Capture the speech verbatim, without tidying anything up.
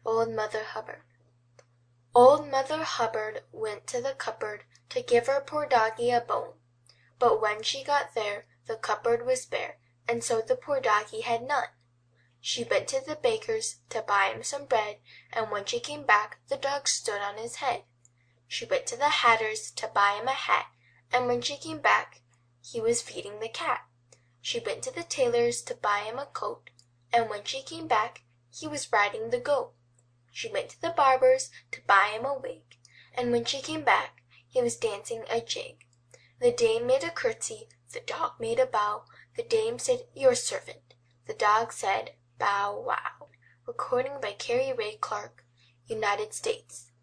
Old Mother Hubbard. Old Mother Hubbard went to the cupboard to give her poor doggie a bone. But when she got there, the cupboard was bare, and so the poor doggie had none. She went to the baker's to buy him some bread, and when she came back the dog stood on his head. She went to the hatter's to buy him a hat, and when she came back he was feeding the cat. She went to the tailor's to buy him a coat, and when she came back he was riding the goat. She went to the barber's to buy him a wig, and when she came back he was dancing a jig. The dame made a curtsy, the dog made a bow. The dame said, "Your servant." The dog said, "Bow wow." Recording by Carrie Ray Clark, United States.